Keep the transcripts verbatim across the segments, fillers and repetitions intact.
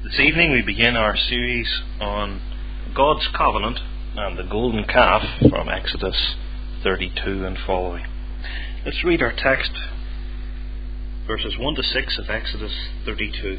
This evening we begin our series on God's covenant and the golden calf from Exodus thirty-two and following. Let's read our text, verses one to six of Exodus thirty-two.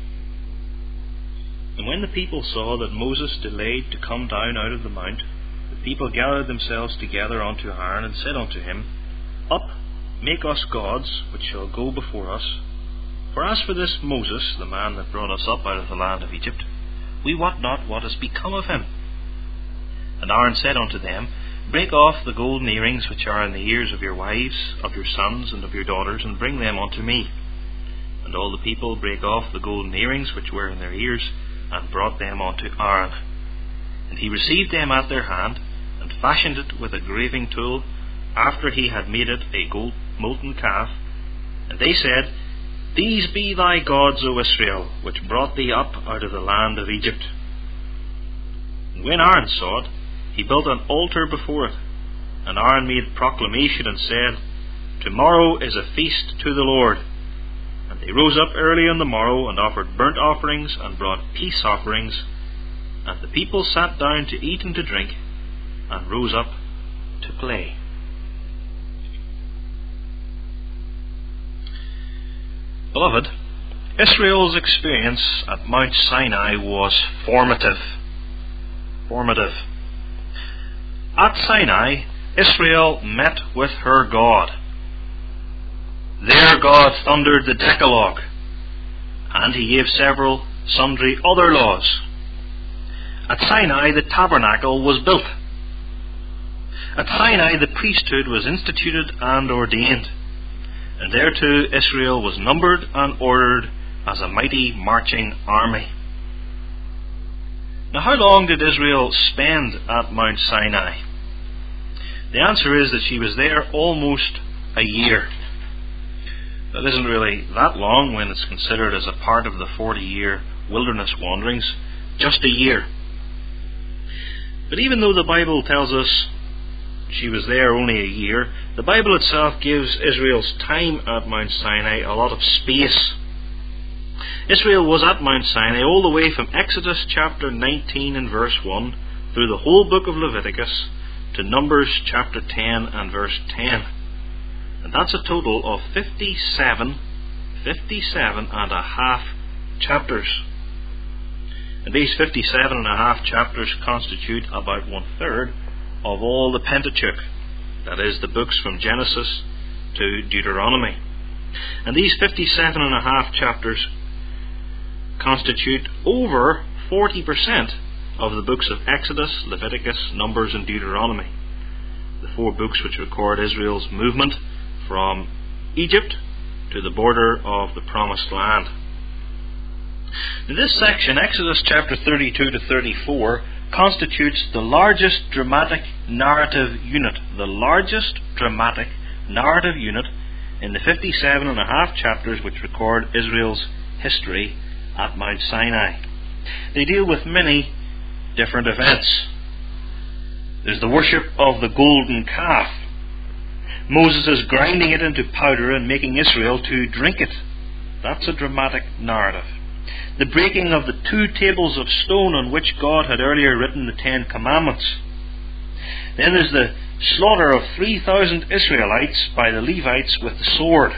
And when the people saw that Moses delayed to come down out of the mount, the people gathered themselves together unto Aaron, and said unto him, Up, make us gods, which shall go before us. For as for this Moses, the man that brought us up out of the land of Egypt, we wot not what is become of him. And Aaron said unto them, Break off the golden earrings which are in the ears of your wives, of your sons, and of your daughters, and bring them unto me. And all the people brake off the golden earrings which were in their ears, and brought them unto Aaron. And he received them at their hand, and fashioned it with a graving tool, after he had made it a gold molten calf. And they said, These be thy gods, O Israel, which brought thee up out of the land of Egypt. And when Aaron saw it, he built an altar before it. And Aaron made proclamation and said, Tomorrow is a feast to the Lord. And they rose up early on the morrow, and offered burnt offerings, and brought peace offerings. And the people sat down to eat and to drink, and rose up to play. Beloved, Israel's experience at Mount Sinai was formative. Formative. At Sinai, Israel met with her God. There God thundered the Decalogue, and he gave several sundry other laws. At Sinai, the tabernacle was built. At Sinai, the priesthood was instituted and ordained. And thereto Israel was numbered and ordered as a mighty marching army. Now, how long did Israel spend at Mount Sinai? The answer is that she was there almost a year. That isn't really that long when it's considered as a part of the forty-year wilderness wanderings. Just a year. But even though the Bible tells us she was there only a year, the Bible itself gives Israel's time at Mount Sinai a lot of space. Israel was at Mount Sinai all the way from Exodus chapter nineteen and verse one through the whole book of Leviticus to Numbers chapter ten and verse ten. And that's a total of fifty-seven, fifty-seven and a half chapters. And these fifty-seven and a half chapters constitute about one third of all the Pentateuch, that is, the books from Genesis to Deuteronomy. And these fifty-seven and a half chapters constitute over forty percent of the books of Exodus, Leviticus, Numbers and Deuteronomy, the four books which record Israel's movement from Egypt to the border of the Promised Land. In this section, Exodus chapter thirty-two to thirty-four, constitutes the largest dramatic narrative unit, the largest dramatic narrative unit in the fifty-seven and a half chapters which record Israel's history at Mount Sinai. They deal with many different events. There's the worship of the golden calf. Moses is grinding it into powder and making Israel to drink it. That's a dramatic narrative. The breaking of the two tables of stone on which God had earlier written the Ten Commandments. Then there's the slaughter of three thousand Israelites by the Levites with the sword.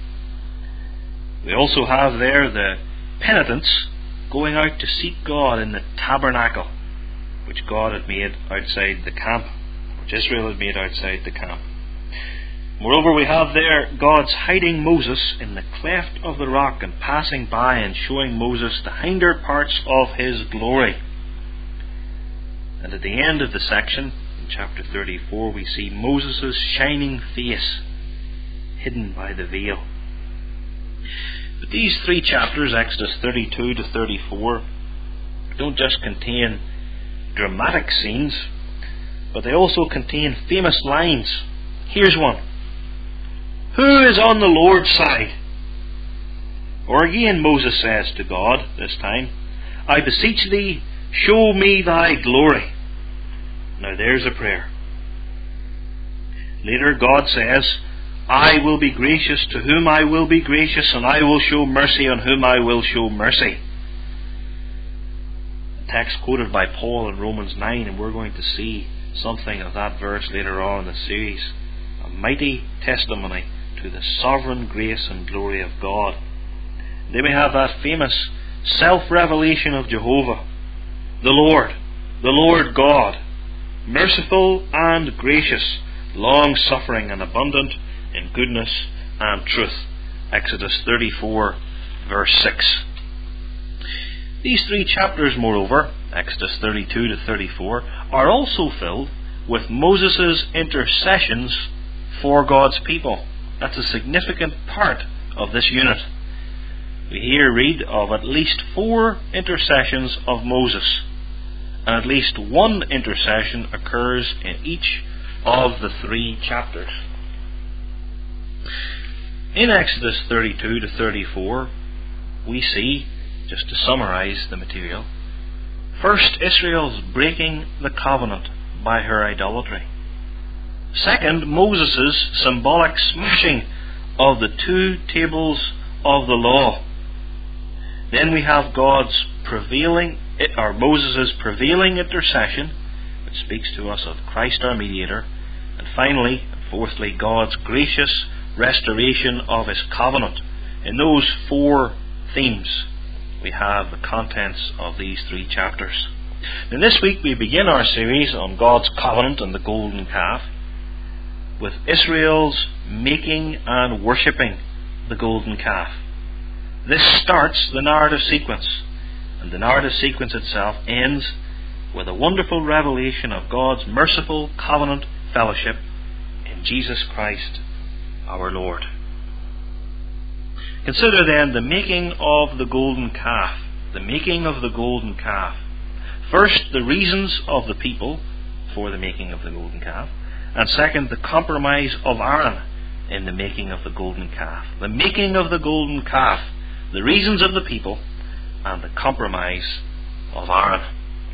We also have there the penitents going out to seek God in the tabernacle, which God had made outside the camp, which Israel had made outside the camp. Moreover, we have there God's hiding Moses in the cleft of the rock and passing by and showing Moses the hinder parts of his glory. And at the end of the section, in chapter thirty-four, we see Moses' shining face hidden by the veil. But these three chapters, Exodus thirty-two to thirty-four, don't just contain dramatic scenes, but they also contain famous lines. Here's one. Who is on the Lord's side? Or again Moses says to God, this time, I beseech thee, show me thy glory. Now there's a prayer. Later God says, I will be gracious to whom I will be gracious, and I will show mercy on whom I will show mercy. text quoted by Paul in Romans nine, and we're going to see something of that verse later on in the series. A mighty testimony to the sovereign grace and glory of God. Then we have that famous self-revelation of Jehovah, the Lord, the Lord God, merciful and gracious, long-suffering and abundant in goodness and truth. Exodus thirty-four, verse six. These three chapters, moreover, Exodus thirty-two to thirty-four, are also filled with Moses' intercessions for God's people. That's a significant part of this unit. We here read of at least four intercessions of Moses, and at least one intercession occurs in each of the three chapters. In Exodus thirty-two to thirty-four, we see, just to summarize the material, first, Israel's breaking the covenant by her idolatry. Second, Moses' symbolic smashing of the two tables of the law. Then we have God's prevailing, or Moses' prevailing intercession, which speaks to us of Christ our mediator. And finally, fourthly, God's gracious restoration of His covenant. In those four themes, we have the contents of these three chapters. Now, this week we begin our series on God's covenant and the golden calf with Israel's making and worshipping the golden calf. This starts the narrative sequence, and the narrative sequence itself ends with a wonderful revelation of God's merciful covenant fellowship in Jesus Christ our Lord. Consider then the making of the golden calf. The making of the golden calf. First, the reasons of the people for the making of the golden calf. And second, the compromise of Aaron in the making of the golden calf. The making of the golden calf. The reasons of the people and the compromise of Aaron.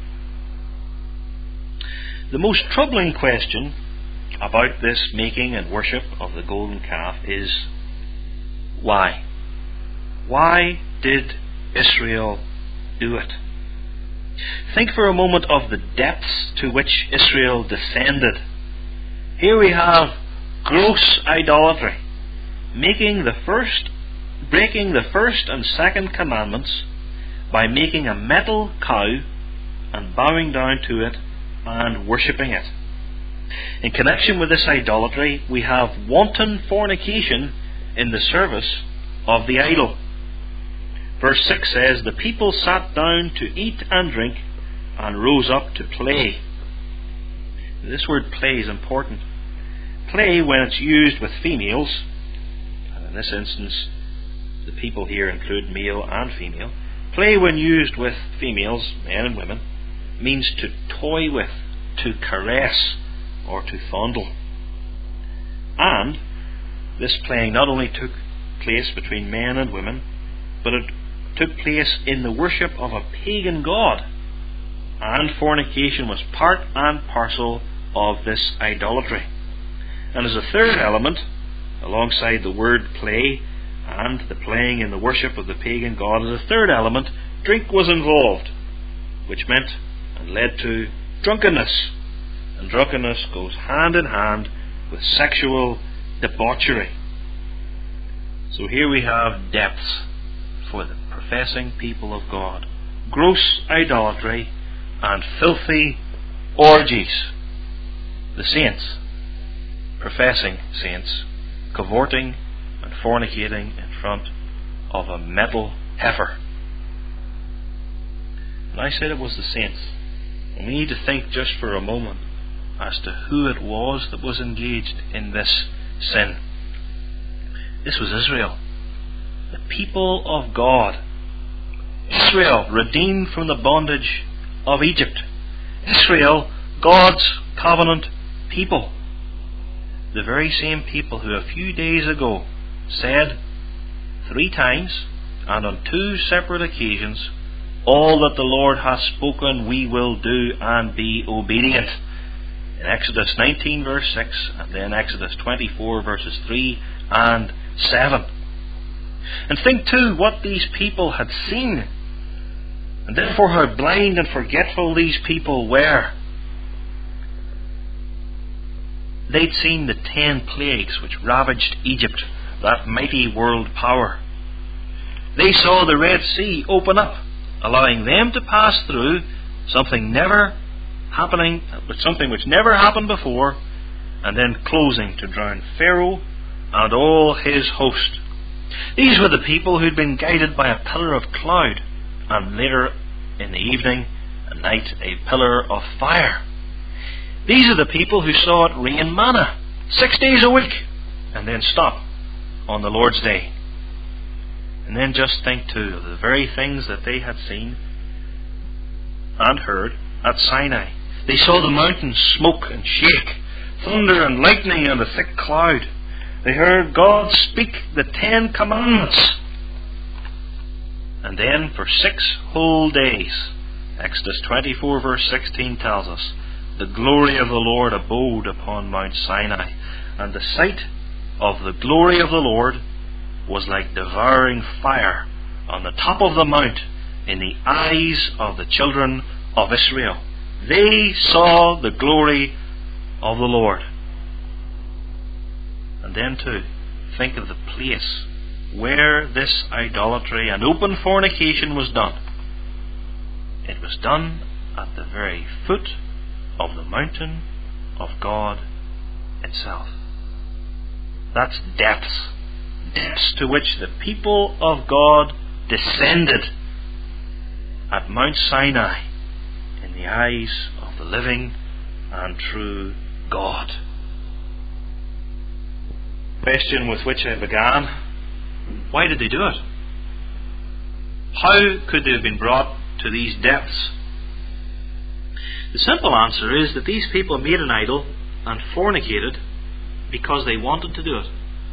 The most troubling question about this making and worship of the golden calf is why? Why did Israel do it? Think for a moment of the depths to which Israel descended. Here we have gross idolatry, making the first, breaking the first and second commandments by making a metal cow and bowing down to it and worshipping it. In connection with this idolatry, we have wanton fornication in the service of the idol. Verse six says, "The people sat down to eat and drink and rose up to play." This word play is important. Play, when it's used with females, and in this instance the people here include male and female, play when used with females, men and women, means to toy with, to caress, or to fondle. And this playing not only took place between men and women, but it took place in the worship of a pagan god, and fornication was part and parcel of this idolatry. And as a third element, alongside the word play and the playing in the worship of the pagan god, as a third element, drink was involved, which meant and led to drunkenness. And drunkenness goes hand in hand with sexual debauchery. So here we have depths for the professing people of God. Gross idolatry and filthy orgies. The saints, professing saints, cavorting and fornicating in front of a metal heifer. And I said it was the saints. And we need to think just for a moment as to who it was that was engaged in this sin. This was Israel, the people of God. Israel, redeemed from the bondage of Egypt. Israel, God's covenant people. The very same people who a few days ago said three times and on two separate occasions, "All that the Lord hath spoken we will do and be obedient." In Exodus nineteen verse six, and then Exodus twenty-four verses three and seven. And think too what these people had seen. And therefore how blind and forgetful these people were. They'd seen the ten plagues which ravaged Egypt, that mighty world power. They saw the Red Sea open up, allowing them to pass through, something never happening, something which never happened before, and then closing to drown Pharaoh and all his host. These were the people who'd been guided by a pillar of cloud, and later in the evening and night a pillar of fire. These are the people who saw it rain manna six days a week and then stop on the Lord's day. And then just think too of the very things that they had seen and heard at Sinai. They saw the mountains smoke and shake, thunder and lightning and a thick cloud. They heard God speak the Ten Commandments. And then for six whole days, Exodus twenty-four verse sixteen tells us, the glory of the Lord abode upon Mount Sinai, and the sight of the glory of the Lord was like devouring fire on the top of the mount in the eyes of the children of Israel. They saw the glory of the Lord. And then too, think of the place where this idolatry and open fornication was done. It was done at the very foot of the mountain of God itself. That's depths. Depths to which the people of God descended at Mount Sinai in the eyes of the living and true God. Question with which I began: why did they do it? How could they have been brought to these depths? The simple answer is that these people made an idol and fornicated because they wanted to do it.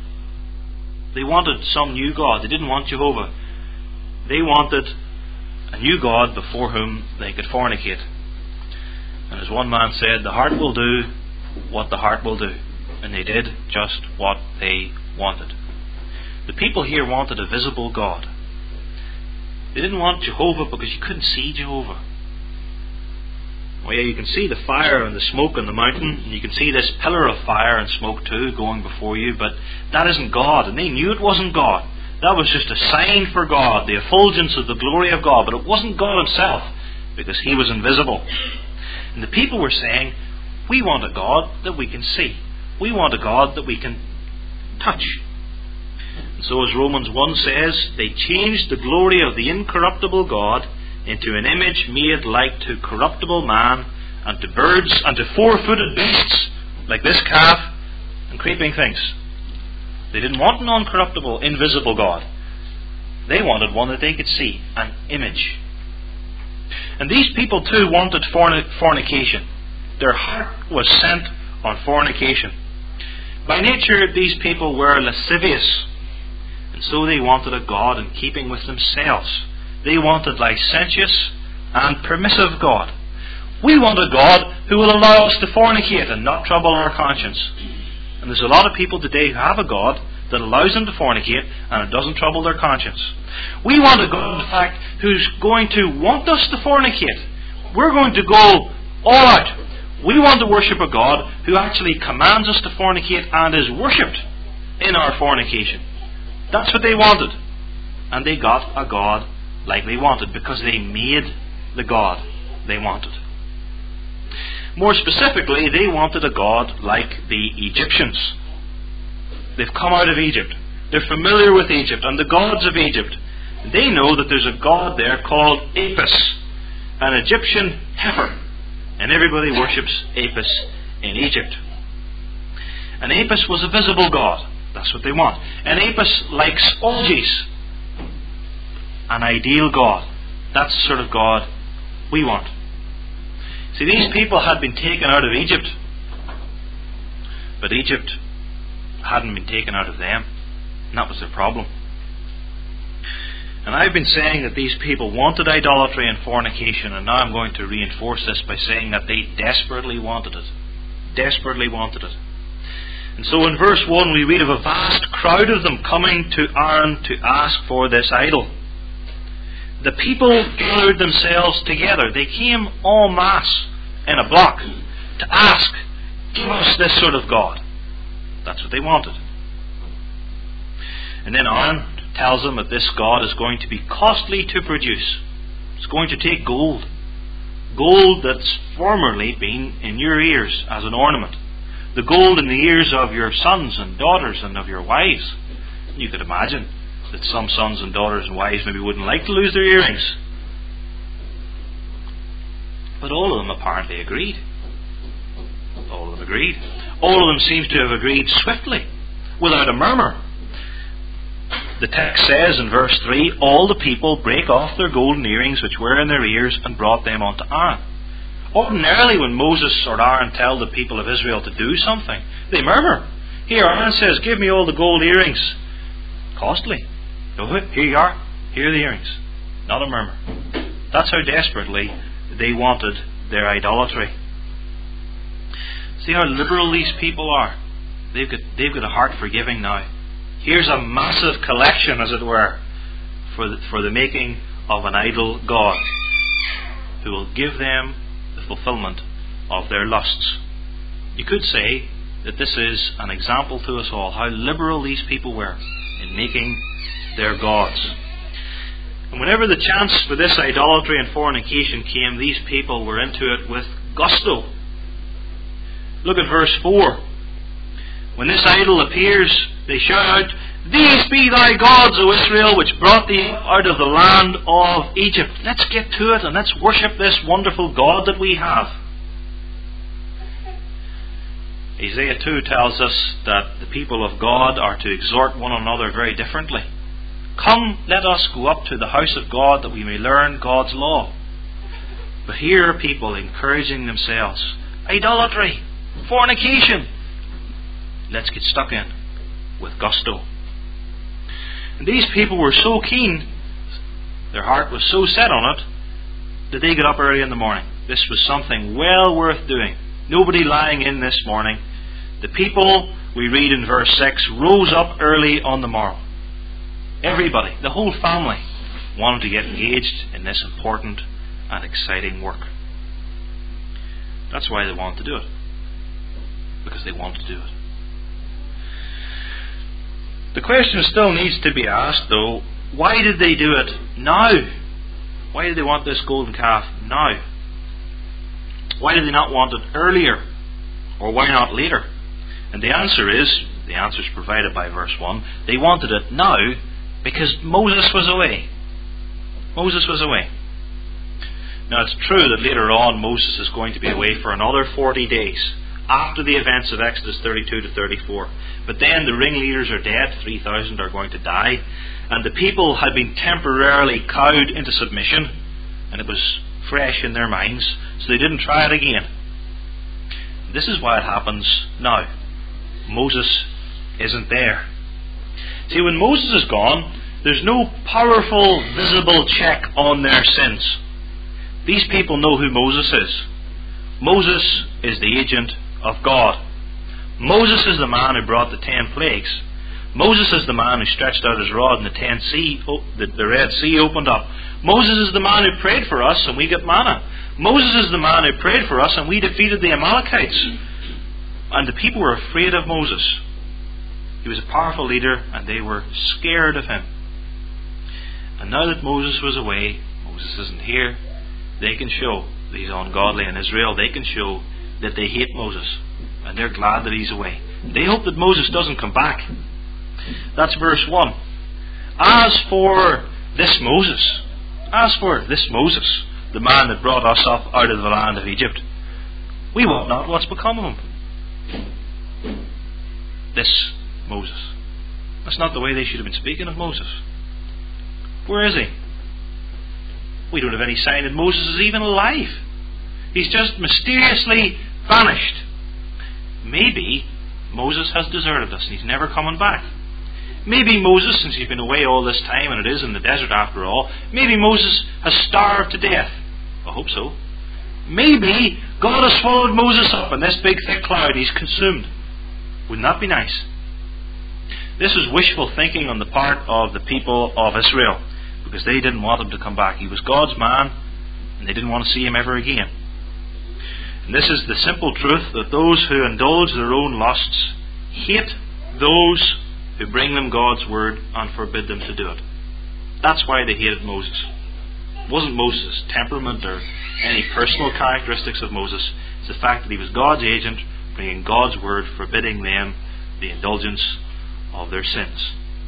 They wanted some new God. They didn't want Jehovah. They wanted a new God before whom they could fornicate. And as one man said, the heart will do what the heart will do. And they did just what they wanted. The people here wanted a visible God. They didn't want Jehovah because you couldn't see Jehovah. Well, yeah, you can see the fire and the smoke on the mountain, and you can see this pillar of fire and smoke too going before you, but that isn't God, and they knew it wasn't God. That was just a sign for God, the effulgence of the glory of God, but it wasn't God himself, because he was invisible. And the people were saying, we want a God that we can see. We want a God that we can touch. And so as Romans one says, they changed the glory of the incorruptible God into an image made like to corruptible man, and to birds, and to four-footed beasts, like this calf, and creeping things. They didn't want an uncorruptible, invisible God. They wanted one that they could see, an image. And these people too wanted fornic- fornication. Their heart was set on fornication. By nature, these people were lascivious, and so they wanted a God in keeping with themselves. They wanted licentious and permissive God. We want a God who will allow us to fornicate and not trouble our conscience. And there's a lot of people today who have a God that allows them to fornicate and it doesn't trouble their conscience. We want a God, in fact, who's going to want us to fornicate. We're going to go all out. We want to worship a God who actually commands us to fornicate and is worshipped in our fornication. That's what they wanted. And they got a God like they wanted, because they made the God they wanted. More specifically, they wanted a God like the Egyptians. They've come out of Egypt. They're familiar with Egypt and the gods of Egypt. They know that there's a God there called Apis, an Egyptian heifer. And everybody worships Apis in Egypt. And Apis was a visible God. That's what they want. And Apis likes orgies. An ideal God. That's the sort of God we want. See, these people had been taken out of Egypt, but Egypt hadn't been taken out of them, and that was their problem. And I've been saying that these people wanted idolatry and fornication, and now I'm going to reinforce this by saying that they desperately wanted it. Desperately wanted it. And so in verse one we read of a vast crowd of them coming to Aaron to ask for this idol. the people gathered themselves together. They came en masse in a block to ask, give us this sort of God. That's what they wanted. And then Aaron tells them that this God is going to be costly to produce. It's going to take gold. Gold that's formerly been in your ears as an ornament. The gold in the ears of your sons and daughters and of your wives. You could imagine that some sons and daughters and wives maybe wouldn't like to lose their earrings. But all of them apparently agreed. All of them agreed. All of them seems to have agreed swiftly, without a murmur. The text says in verse three, all the people brake off their golden earrings which were in their ears and brought them unto Aaron. Ordinarily when Moses or Aaron tell the people of Israel to do something, they murmur. Here Aaron says, give me all the gold earrings. Costly. No, here you are. Here are the earrings. Not a murmur. That's how desperately they wanted their idolatry. See how liberal these people are. They've got, they've got a heart for giving now. Here's a massive collection, as it were, for the, for the making of an idol god who will give them the fulfillment of their lusts. You could say that this is an example to us all, how liberal these people were in making their gods. And whenever the chance for this idolatry and fornication came, these people were into it with gusto. Look at verse four. When this idol appears, they shout out, these be thy gods, O Israel, which brought thee out of the land of Egypt. Let's get to it and let's worship this wonderful God that we have. Isaiah two tells us that the people of God are to exhort one another very differently. Come, let us go up to the house of God that we may learn God's law. But here are people encouraging themselves. Idolatry, fornication. Let's get stuck in with gusto. And these people were so keen, their heart was so set on it, that they got up early in the morning. This was something well worth doing. Nobody lying in this morning. The people, we read in verse six, rose up early on the morrow. Everybody, the whole family, wanted to get engaged in this important and exciting work. That's why they wanted to do it. Because they wanted to do it. The question still needs to be asked, though, why did they do it now? Why did they want this golden calf now? Why did they not want it earlier? Or why not later? And the answer is, the answer is provided by verse one, they wanted it now because Moses was away. Moses was away. Now it's true that later on Moses is going to be away for another forty days after the events of Exodus thirty-two to thirty-four. But then the ringleaders are dead, three thousand are going to die, and the people had been temporarily cowed into submission, and it was fresh in their minds, so they didn't try it again. This is why it happens now. Moses isn't there. See, when Moses is gone, there's no powerful, visible check on their sins. These people know who Moses is. Moses is the agent of God. Moses is the man who brought the ten plagues. Moses is the man who stretched out his rod and the ten sea, the, the Red Sea opened up. Moses is the man who prayed for us and we got manna. Moses is the man who prayed for us and we defeated the Amalekites. And the people were afraid of Moses. He was a powerful leader and they were scared of him. And now that Moses was away, Moses isn't here, they can show that he's ungodly in Israel. They can show that they hate Moses. And they're glad that he's away. They hope that Moses doesn't come back. That's verse one. As for this Moses, as for this Moses, the man that brought us up out of the land of Egypt, we wot not what's become of him. This Moses. That's not the way they should have been speaking of Moses. Where is he? We don't have any sign that Moses is even alive. He's just mysteriously vanished. Maybe Moses has deserted us and he's never coming back. Maybe Moses, since he's been away all this time, and it is in the desert after all, maybe Moses has starved to death. I hope so. Maybe God has swallowed Moses up in this big thick cloud. He's consumed. Wouldn't that be nice? This is wishful thinking on the part of the people of Israel, because they didn't want him to come back. He was God's man, and they didn't want to see him ever again. And this is the simple truth, that those who indulge their own lusts hate those who bring them God's word and forbid them to do it. That's why they hated Moses. It wasn't Moses' temperament or any personal characteristics of Moses. It's the fact that he was God's agent, bringing God's word, forbidding them the indulgence of their sins.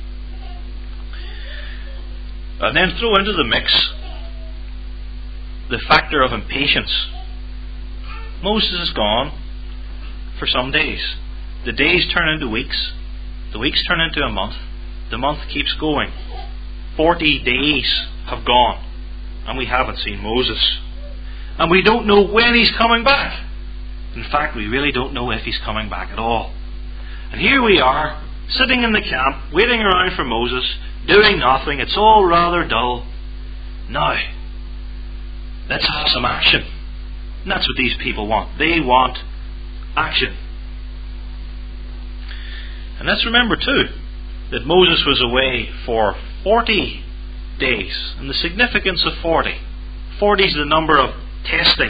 And then throw into the mix the factor of impatience. Moses is gone for some days. The days turn into weeks. The weeks turn into a month. The month keeps going. Forty days have gone, and we haven't seen Moses. And we don't know when he's coming back. In fact, we really don't know if he's coming back at all. And here we are, sitting in the camp, waiting around for Moses, doing nothing. It's all rather dull. Now, let's have some action. And that's what these people want. They want action. And let's remember too, that Moses was away for forty days. And the significance of forty. forty is the number of testing.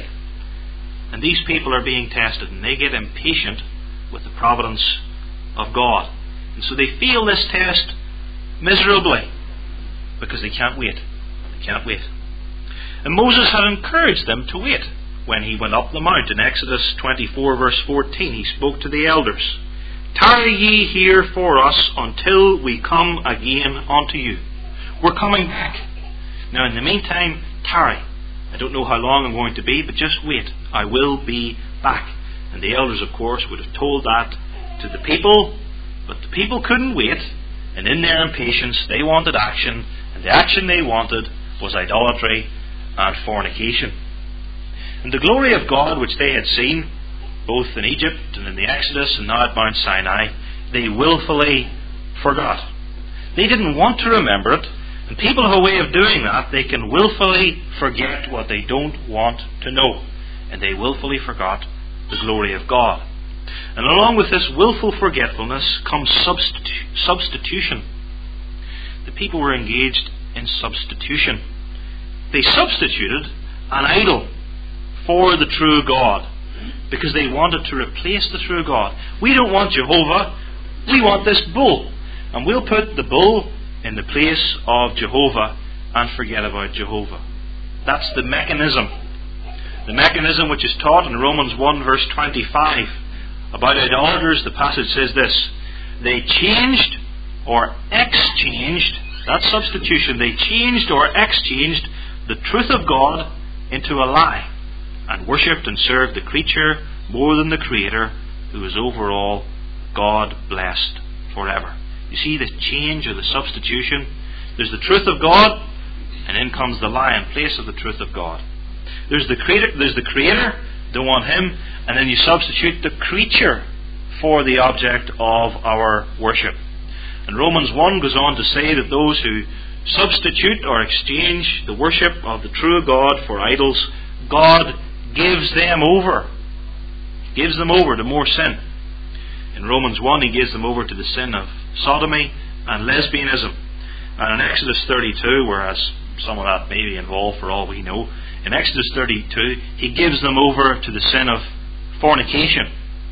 And these people are being tested, and they get impatient with the providence of God. And so they feel this test miserably, because they can't wait. They can't wait. And Moses had encouraged them to wait when he went up the mount. In Exodus twenty-four verse fourteen, he spoke to the elders. Tarry ye here for us until we come again unto you. We're coming back. Now in the meantime, tarry. I don't know how long I'm going to be, but just wait. I will be back. And the elders, of course, would have told that to the people, but the people couldn't wait, and in their impatience they wanted action, and the action they wanted was idolatry and fornication. And the glory of God which they had seen, both in Egypt and in the Exodus and now at Mount Sinai, they willfully forgot. They didn't want to remember it, and people have a way of doing that. They can willfully forget what they don't want to know, and they willfully forgot the glory of God. And along with this willful forgetfulness comes substitu- substitution. The people were engaged in substitution. They substituted an idol for the true God, because they wanted to replace the true God. We don't want Jehovah, we want this bull. And we'll put the bull in the place of Jehovah and forget about Jehovah. That's the mechanism. The mechanism which is taught in Romans one verse twenty-five. About idolaters, the passage says this: they changed or exchanged, that's substitution, they changed or exchanged the truth of God into a lie, and worshipped and served the creature more than the Creator, who is over all, God blessed forever. You see the change or the substitution? There's the truth of God, and in comes the lie in place of the truth of God. There's the creator, there's the creator, don't want him, and then you substitute the creature for the object of our worship. And Romans one goes on to say that those who substitute or exchange the worship of the true God for idols, God gives them over. Gives them over to more sin. In Romans one, he gives them over to the sin of sodomy and lesbianism. And in Exodus thirty-two, whereas some of that may be involved for all we know, in Exodus thirty-two, he gives them over to the sin of fornication.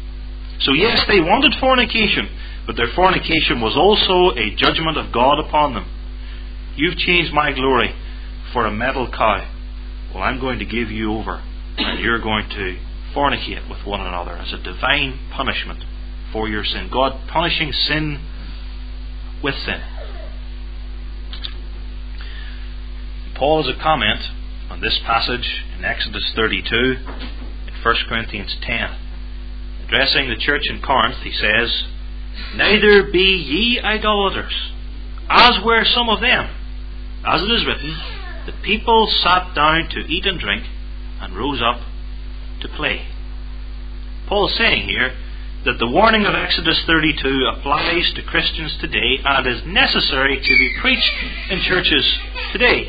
So yes, they wanted fornication, but their fornication was also a judgment of God upon them. You've changed my glory for a metal cow. Well, I'm going to give you over, and you're going to fornicate with one another as a divine punishment for your sin. God punishing sin with sin. Paul has a comment on this passage in Exodus thirty-two, in First Corinthians ten. Addressing the church in Corinth, he says, "Neither be ye idolaters, as were some of them. As it is written, the people sat down to eat and drink, and rose up to play." Paul is saying here that the warning of Exodus thirty-two applies to Christians today and is necessary to be preached in churches today.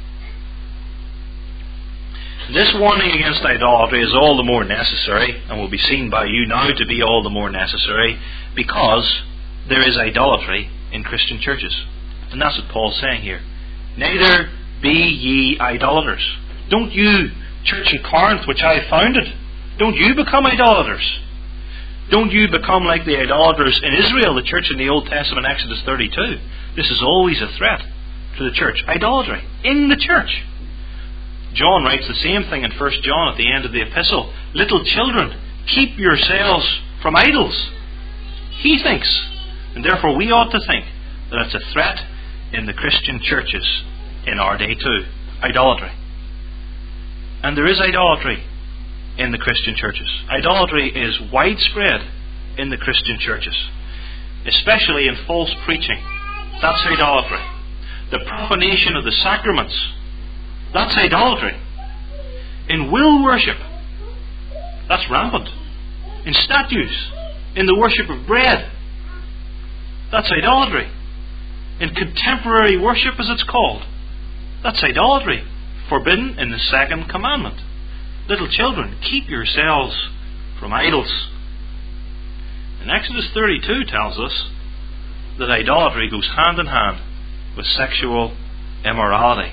This warning against idolatry is all the more necessary, and will be seen by you now to be all the more necessary, because there is idolatry in Christian churches. And that's what Paul's saying here. Neither be ye idolaters. Don't you, church in Corinth, which I founded, don't you become idolaters. Don't you become like the idolaters in Israel, the church in the Old Testament, Exodus thirty-two. This is always a threat to the church. Idolatry in the church. John writes the same thing in First John at the end of the epistle. Little children, keep yourselves from idols. He thinks, and therefore we ought to think, that it's a threat in the Christian churches in our day too. Idolatry. And there is idolatry in the Christian churches. Idolatry is widespread in the Christian churches, especially in false preaching. That's idolatry. The profanation of the sacraments. That's idolatry. In will worship. That's rampant. In statues. In the worship of bread. That's idolatry. In contemporary worship, as it's called. That's idolatry. Forbidden in the second commandment. Little children, keep yourselves from idols. And Exodus thirty-two tells us that idolatry goes hand in hand with sexual immorality.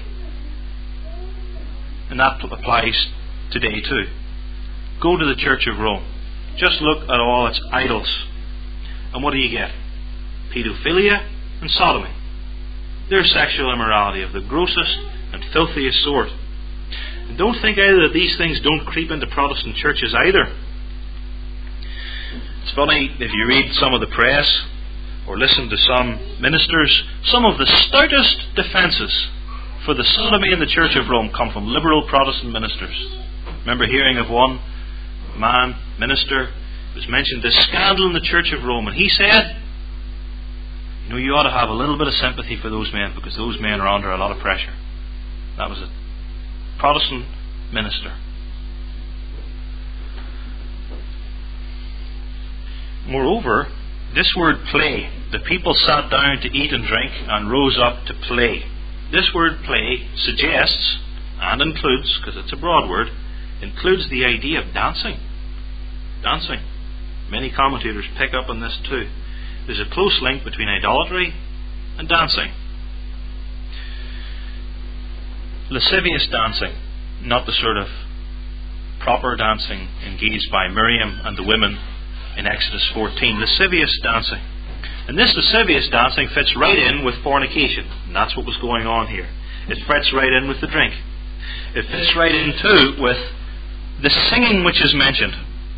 And that applies today too. Go to the Church of Rome. Just look at all its idols. And what do you get? Pedophilia and sodomy. They're sexual immorality of the grossest and filthiest sort. And don't think either that these things don't creep into Protestant churches either. It's funny, if you read some of the press or listen to some ministers, some of the stoutest defences for the sodomy in the Church of Rome come from liberal Protestant ministers. Remember hearing of one man, minister, who was mentioned this scandal in the Church of Rome, and he said, you know, you ought to have a little bit of sympathy for those men, because those men are under a lot of pressure. That was a Protestant minister. Moreover, this word play, the people sat down to eat and drink and rose up to play. This word play suggests, and includes, because it's a broad word, includes the idea of dancing. Dancing. Many commentators pick up on this too. There's a close link between idolatry and dancing. Lascivious dancing, not the sort of proper dancing engaged by Miriam and the women in Exodus fourteen. Lascivious dancing. And this lascivious dancing fits right in with fornication. And that's what was going on here. It fits right in with the drink. It fits right in too with the singing which is mentioned.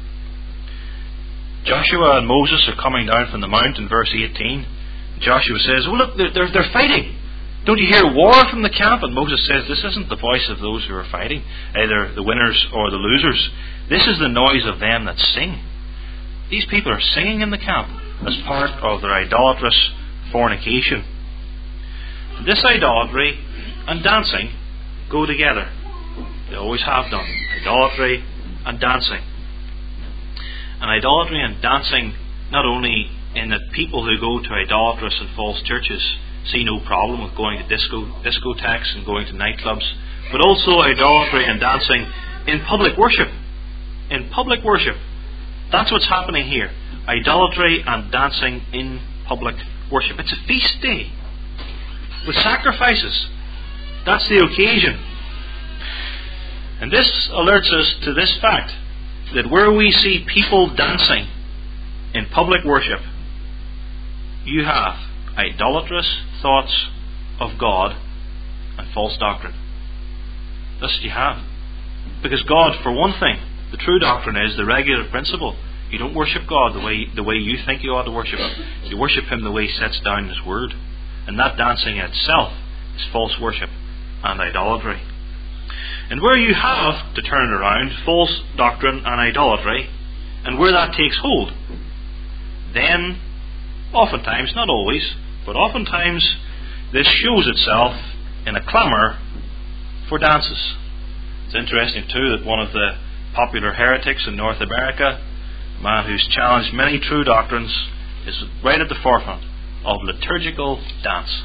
Joshua and Moses are coming down from the mount in verse eighteen. Joshua says, oh look, they're, they're, they're fighting. Don't you hear war from the camp? And Moses says, this isn't the voice of those who are fighting, either the winners or the losers. This is the noise of them that sing. These people are singing in the camp as part of their idolatrous fornication. This idolatry and dancing go together. They always have done. Idolatry and dancing. And idolatry and dancing, not only in that people who go to idolatrous and false churches see no problem with going to disco discotheques and going to nightclubs, but also idolatry and dancing in public worship. In public worship. That's what's happening here. Idolatry and dancing in public worship. It's a feast day with sacrifices. That's the occasion. And this alerts us to this fact, that where we see people dancing in public worship, you have idolatrous thoughts of God and false doctrine. That's what you have. Because God, for one thing, the true doctrine is the regular principle. You don't worship God the way the way you think you ought to worship Him. You worship Him the way He sets down in His Word. And that dancing in itself is false worship and idolatry. And where you have, to turn it around, false doctrine and idolatry, and where that takes hold, then oftentimes, not always, but oftentimes this shows itself in a clamour for dances. It's interesting too that one of the popular heretics in North America, a man who's challenged many true doctrines, is right at the forefront of liturgical dance.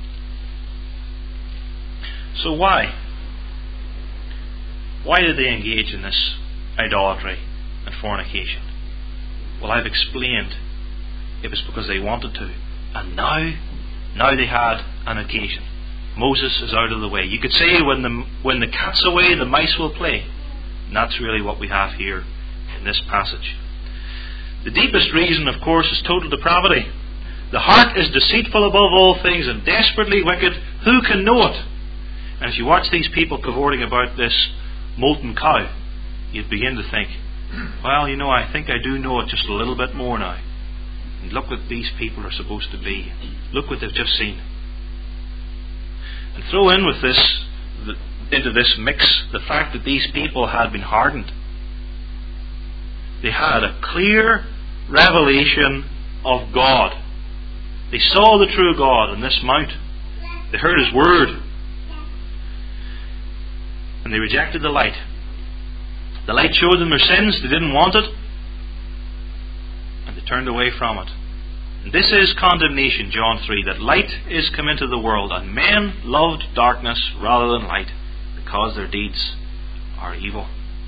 So why? Why did they engage in this idolatry and fornication? Well, I've explained. It was because they wanted to. And now, now they had an occasion. Moses is out of the way. You could say when the, when the cat's away, the mice will play. And that's really what we have here in this passage. The deepest reason, of course, is total depravity. The heart is deceitful above all things and desperately wicked. Who can know it? And as you watch these people cavorting about this molten cow, you'd begin to think, well, you know, I think I do know it just a little bit more now. And look what these people are supposed to be. Look what they've just seen. And throw in with this, the, into this mix, the fact that these people had been hardened. They had a clear revelation of God. They saw the true God on this mount. They heard His word. And they rejected the light. The light showed them their sins. They didn't want it. And they turned away from it. And this is condemnation, John three, that light is come into the world, and men loved darkness rather than light, because their deeds are evil.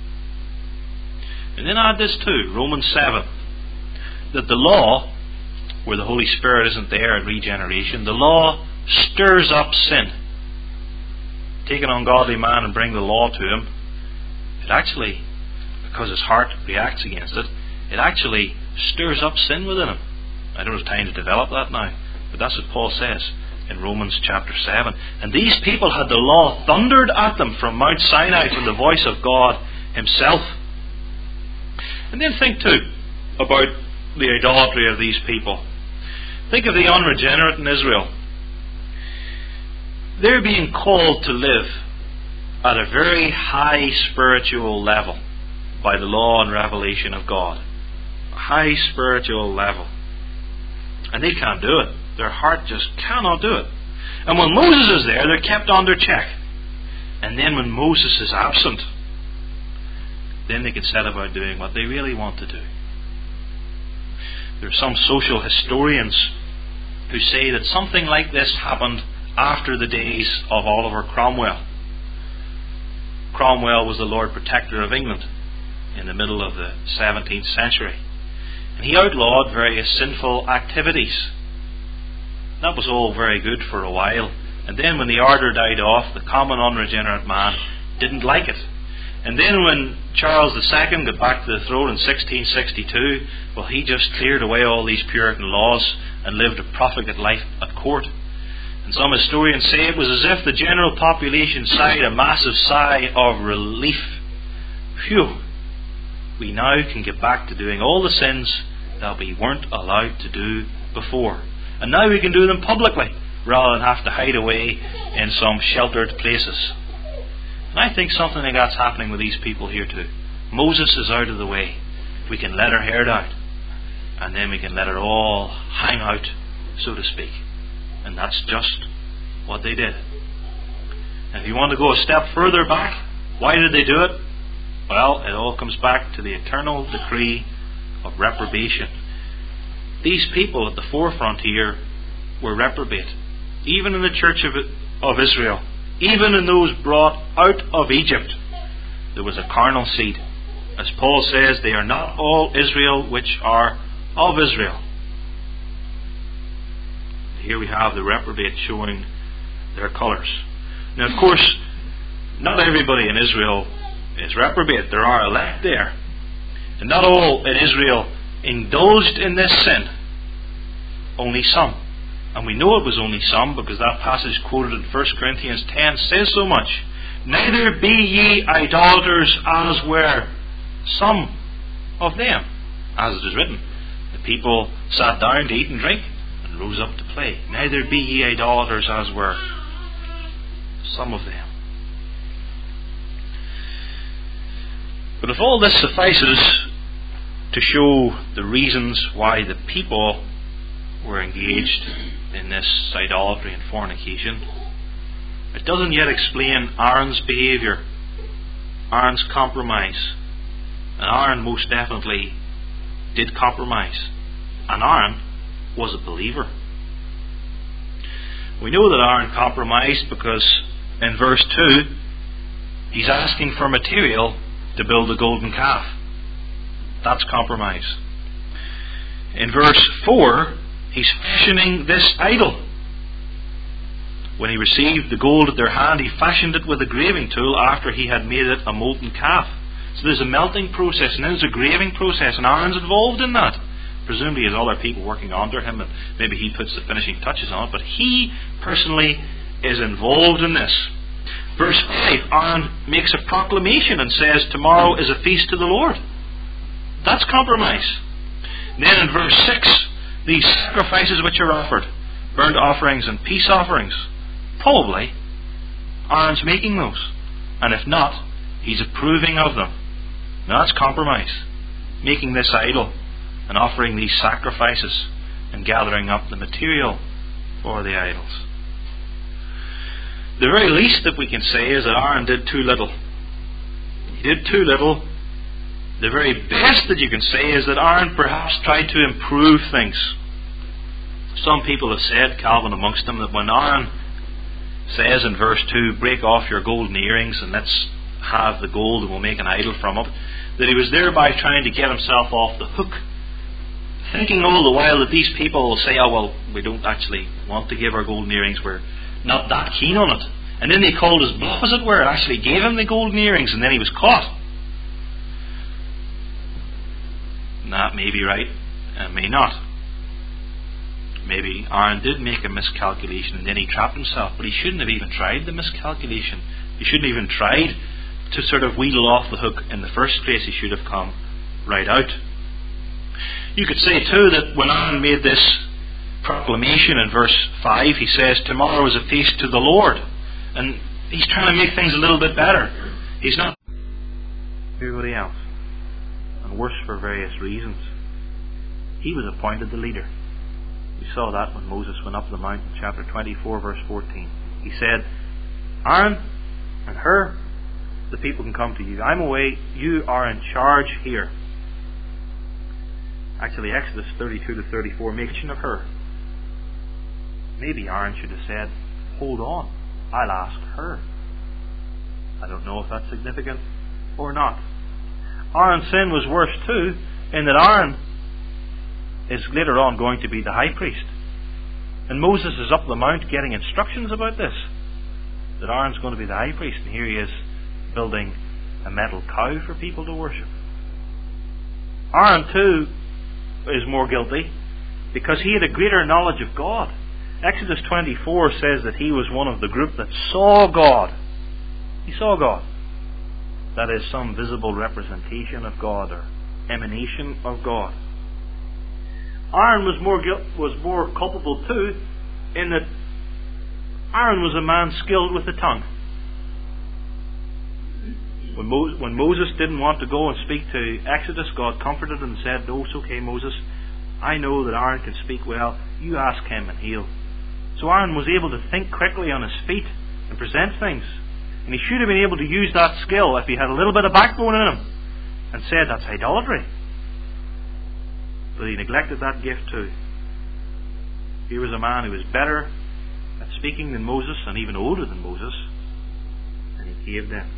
And then add this too, Romans seven, that the law, where the Holy Spirit isn't there in regeneration, the law stirs up sin. Take an ungodly man and bring the law to him, it actually, because his heart reacts against it, it actually stirs up sin within him. I don't have time to develop that now, but that's what Paul says in Romans chapter seven. And these people had the law thundered at them from Mount Sinai, from the voice of God Himself. And then think too about the idolatry of these people. Think of the unregenerate in Israel. They're being called to live at a very high spiritual level by the law and revelation of God. A high spiritual level. And they can't do it. Their heart just cannot do it. And when Moses is there, they're kept under check. And then when Moses is absent, then they can set about doing what they really want to do. There are some social historians who say that something like this happened after the days of Oliver Cromwell. Cromwell was the Lord Protector of England in the middle of the seventeenth century. And he outlawed various sinful activities. That was all very good for a while. And then when the ardour died off, the common unregenerate man didn't like it. And then when Charles the Second got back to the throne in sixteen sixty-two, well, he just cleared away all these Puritan laws and lived a profligate life at court. And some historians say it was as if the general population sighed a massive sigh of relief. Phew! We now can get back to doing all the sins that we weren't allowed to do before. And now we can do them publicly, rather than have to hide away in some sheltered places. And I think something like that's happening with these people here too. Moses is out of the way. We can let our hair down. And then we can let it all hang out, so to speak. And that's just what they did. And if you want to go a step further back, why did they do it? Well, it all comes back to the eternal decree of reprobation. These people at the forefront here were reprobate. Even in the church of, of Israel, even in those brought out of Egypt, there was a carnal seed. As Paul says, they are not all Israel which are of Israel. Here we have the reprobate showing their colours. Now, of course, not everybody in Israel is reprobate. There are elect there. And not all in Israel indulged in this sin. Only some. And we know it was only some because that passage quoted in First Corinthians ten says so much. Neither be ye idolaters as were some of them. As it is written, the people sat down to eat and drink and rose up to play. Neither be ye idolaters as were some of them. But if all this suffices to show the reasons why the people were engaged in this idolatry and fornication, it doesn't yet explain Aaron's behaviour, Aaron's compromise. And Aaron most definitely did compromise. And Aaron was a believer. We know that Aaron compromised because in verse two, he's asking for material to build a golden calf. That's compromise. In verse four, he's fashioning this idol. When he received the gold at their hand, he fashioned it with a graving tool after he had made it a molten calf. So there's a melting process, and then there's a graving process, and Aaron's involved in that. Presumably there's other people working under him, and maybe he puts the finishing touches on it, but he personally is involved in this. Verse five, Aaron makes a proclamation and says, tomorrow is a feast to the Lord. That's compromise. And then in verse six, these sacrifices which are offered, burnt offerings and peace offerings, probably Aaron's making those. And if not, he's approving of them. Now that's compromise. Making this idol and offering these sacrifices and gathering up the material for the idols. The very least that we can say is that Aaron did too little. He did too little. The very best that you can say is that Aaron perhaps tried to improve things. Some people have said, Calvin amongst them, that when Aaron says in verse two, break off your golden earrings and let's have the gold and we'll make an idol from it, that he was thereby trying to get himself off the hook, thinking all the while that these people will say, oh well, we don't actually want to give our golden earrings, we're not that keen on it. And then they called his bluff, as it were, and actually gave him the golden earrings, and then he was caught. And that may be right, and may not. Maybe Aaron did make a miscalculation and then he trapped himself, but he shouldn't have even tried the miscalculation. He shouldn't have even tried to sort of wheedle off the hook in the first place. He should have come right out. You could say too that when Aaron made this proclamation in verse five, he says, tomorrow is a feast to the Lord. And he's trying to make things a little bit better. He's not everybody else. And worse for various reasons. He was appointed the leader. We saw that when Moses went up the mountain, chapter twenty-four, verse fourteen. He said, Aaron and Hur, the people can come to you. I'm away. You are in charge here. Actually, Exodus thirty-two to thirty-four makes mention of Hur. Maybe Aaron should have said, hold on, I'll ask Hur. I don't know if that's significant or not. Aaron's sin was worse too, in that Aaron is later on going to be the high priest. And Moses is up the mount getting instructions about this, that Aaron's going to be the high priest, and here he is building a metal cow for people to worship. Aaron too is more guilty because he had a greater knowledge of God. Exodus twenty-four says that he was one of the group that saw God. He saw God. That is some visible representation of God or emanation of God. Aaron was more guilt, was more culpable too, in that Aaron was a man skilled with the tongue. When, Mo- when Moses didn't want to go and speak to Exodus, God comforted him and said, no, it's okay, Moses. I know that Aaron can speak well. You ask him and he'll. So Aaron was able to think quickly on his feet and present things. And he should have been able to use that skill if he had a little bit of backbone in him and said that's idolatry. But he neglected that gift too. Here was a man who was better at speaking than Moses and even older than Moses, and he caved in.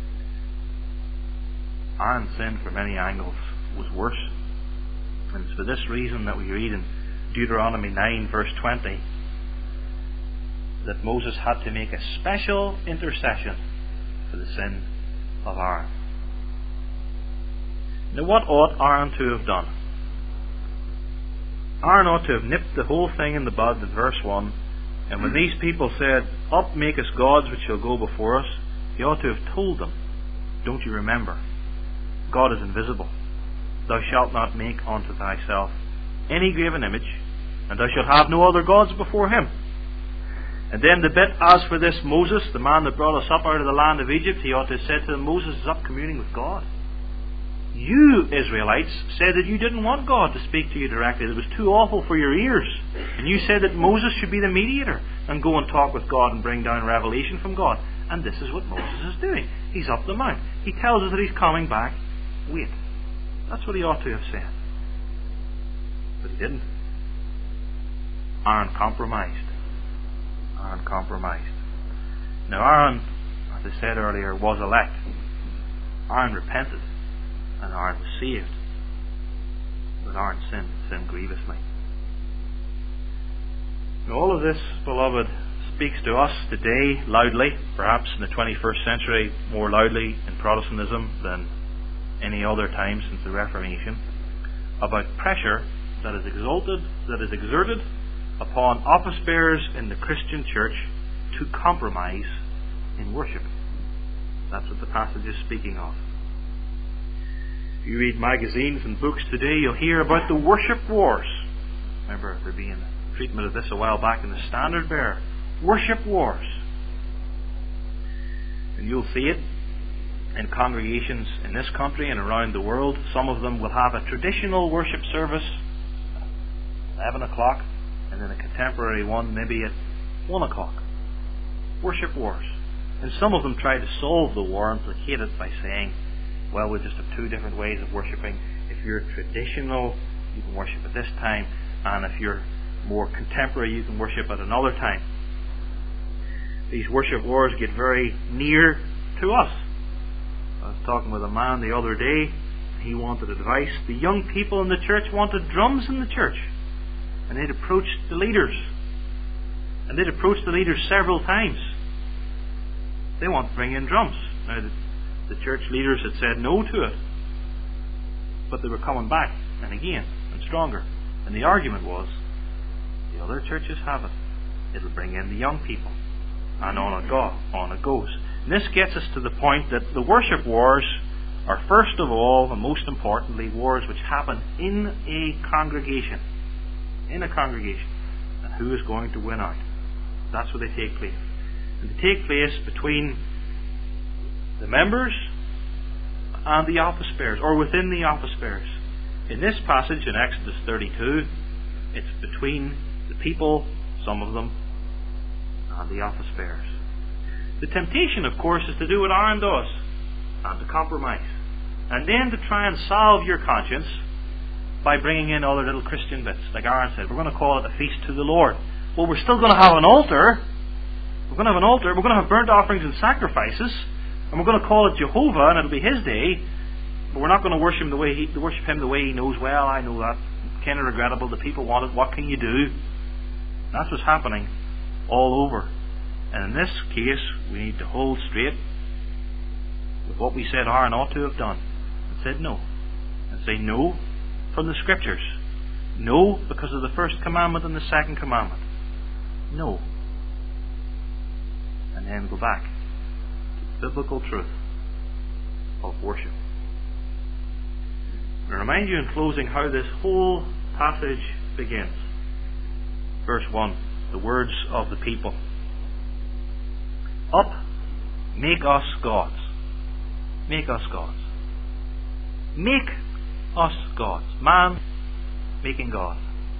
Aaron's sin from many angles was worse. And it's for this reason that we read in Deuteronomy nine verse twenty that Moses had to make a special intercession for the sin of Aaron. Now what ought Aaron to have done? Aaron ought to have nipped the whole thing in the bud in verse one, and when these people said, up, make us gods which shall go before us, he ought to have told them, don't you remember, God is invisible. Thou shalt not make unto thyself any graven image, and thou shalt have no other gods before him. And then the bit, as for this Moses, the man that brought us up out of the land of Egypt, he ought to have said to them, Moses is up communing with God. You, Israelites, said that you didn't want God to speak to you directly. It was too awful for your ears. And you said that Moses should be the mediator and go and talk with God and bring down revelation from God. And this is what Moses is doing. He's up the mount. He tells us that he's coming back. Wait. That's what he ought to have said. But he didn't. Aaron compromised. Aaron compromised. Now Aaron, as I said earlier, was elect. Aaron repented. And Aaron was saved. But Aaron sinned, sinned grievously. Now all of this, beloved, speaks to us today loudly, perhaps in the twenty-first century more loudly in Protestantism than any other time since the Reformation, about pressure that is exalted, that is exerted upon office bearers in the Christian church to compromise in worship. That's what the passage is speaking of. If you read magazines and books today, you'll hear about the worship wars. Remember there being a treatment of this a while back in the Standard Bearer. Worship wars. And you'll see it in congregations in this country and around the world. Some of them will have a traditional worship service at eleven o'clock, and then a contemporary one maybe at one o'clock. Worship wars. And some of them try to solve the war and placate it by saying, well, we just have two different ways of worshipping. If you're traditional, you can worship at this time, and if you're more contemporary, you can worship at another time. These worship wars get very near to us. I was talking with a man the other day. He wanted advice. The young people in the church wanted drums in the church, and they'd approached the leaders. And they'd approached the leaders several times. They want to bring in drums. Now, the, the church leaders had said no to it, but they were coming back, and again, and stronger. And the argument was, the other churches have it. It'll bring in the young people. And on it, go, on it goes. And this gets us to the point that the worship wars are first of all, and most importantly, wars which happen in a congregation. In a congregation. And who is going to win out? That's where they take place. And they take place between the members and the office bearers, or within the office bearers. In this passage in Exodus thirty-two, it's between the people, some of them, and the office bearers. The temptation, of course, is to do what Aaron does, and to compromise. And then to try and salve your conscience by bringing in other little Christian bits. Like Aaron said, we're going to call it a feast to the Lord. Well, we're still going to have an altar. We're going to have an altar. We're going to have burnt offerings and sacrifices. And we're going to call it Jehovah, and it'll be His day. But we're not going to worship Him the way He, worship Him the way He knows. Well, I know that. Kind of regrettable. The people want it. What can you do? That's what's happening all over. And in this case, we need to hold straight with what we said Aaron ought to have done. And said no. And say no from the Scriptures. No because of the first commandment and the second commandment. No. And then go back to the biblical truth of worship. I remind you in closing how this whole passage begins. Verse one, the words of the people. Up, make us gods. Make us gods. Make us gods. Man making God.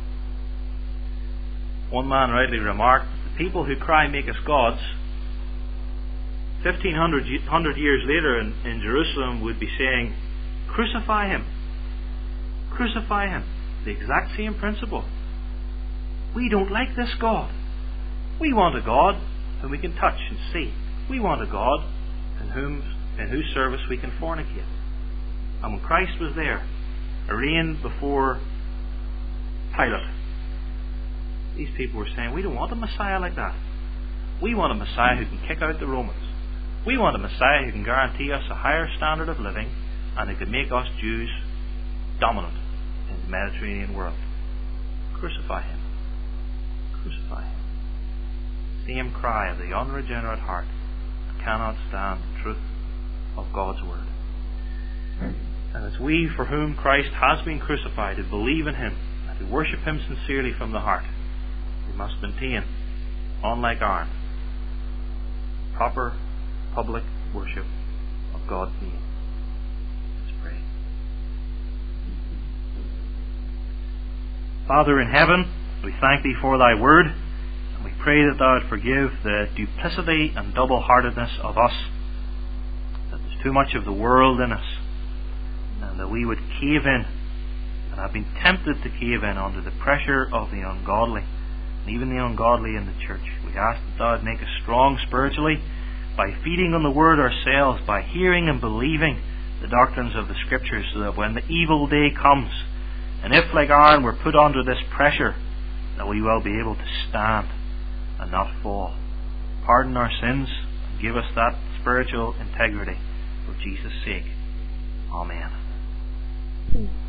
One man rightly remarked, the people who cry, make us gods, fifteen hundred years later in, in Jerusalem would be saying, crucify Him. Crucify Him. The exact same principle. We don't like this God. We want a God whom we can touch and see. We want a God in whom, in whose service we can fornicate. And when Christ was there, arraigned before Pilate, these people were saying, we don't want a Messiah like that. We want a Messiah who can kick out the Romans. We want a Messiah who can guarantee us a higher standard of living and who can make us Jews dominant in the Mediterranean world. Crucify Him. Crucify Him. Same cry of the unregenerate heart that cannot stand the truth of God's Word. And it's we for whom Christ has been crucified, who believe in Him and who worship Him sincerely from the heart, we must maintain, unlike Aaron, proper public worship of God's name. Let's pray. Father in heaven, we thank Thee for Thy Word, and we pray that Thou would forgive the duplicity and double-heartedness of us, that there's too much of the world in us, and that we would cave in, and have been tempted to cave in under the pressure of the ungodly, and even the ungodly in the church. We ask that Thou would make us strong spiritually by feeding on the Word ourselves, by hearing and believing the doctrines of the Scriptures, so that when the evil day comes, and if, like Aaron, we're put under this pressure, that we will be able to stand and not fall. pardon our sins and give us that spiritual integrity for Jesus' sake. Amen.